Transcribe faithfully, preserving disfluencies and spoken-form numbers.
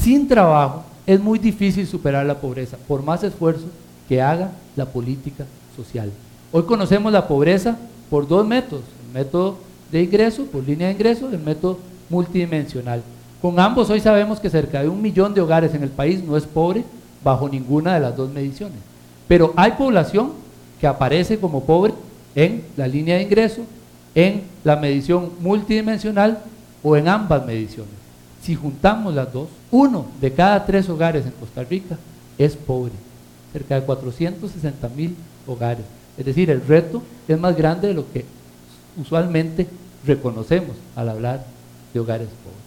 sin trabajo es muy difícil superar la pobreza, por más esfuerzo que haga la política social. Hoy conocemos la pobreza por dos métodos, el método de ingreso, por línea de ingreso, el método multidimensional. Con ambos hoy sabemos que cerca de un millón de hogares en el país no es pobre bajo ninguna de las dos mediciones. Pero hay población que aparece como pobre en la línea de ingreso, en la medición multidimensional o en ambas mediciones. Si juntamos las dos, uno de cada tres hogares en Costa Rica es pobre, cerca de cuatrocientos sesenta mil hogares. Es decir, el reto es más grande de lo que usualmente reconocemos al hablar de hogares pobres.